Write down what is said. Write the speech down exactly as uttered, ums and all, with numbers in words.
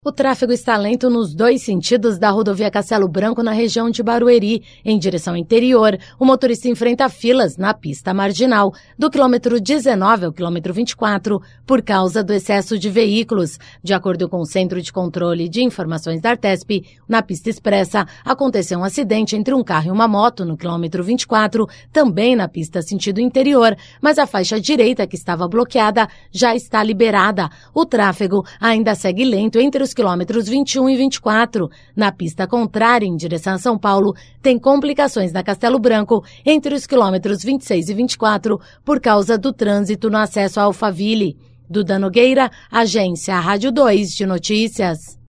O tráfego está lento nos dois sentidos da rodovia Castelo Branco na região de Barueri. Em direção interior, o motorista enfrenta filas na pista marginal, do quilômetro dezenove ao quilômetro vinte e quatro, por causa do excesso de veículos. De acordo com o Centro de Controle de Informações da Artesp, na pista expressa, aconteceu um acidente entre um carro e uma moto no quilômetro vinte e quatro, também na pista sentido interior, mas a faixa direita que estava bloqueada já está liberada. O tráfego ainda segue lento entre os quilômetros vinte e um e vinte e quatro. Na pista contrária, em direção a São Paulo, tem complicações na Castelo Branco entre os quilômetros vinte e seis e vinte e quatro por causa do trânsito no acesso a Alphaville. Duda Nogueira, Agência Rádio dois de Notícias.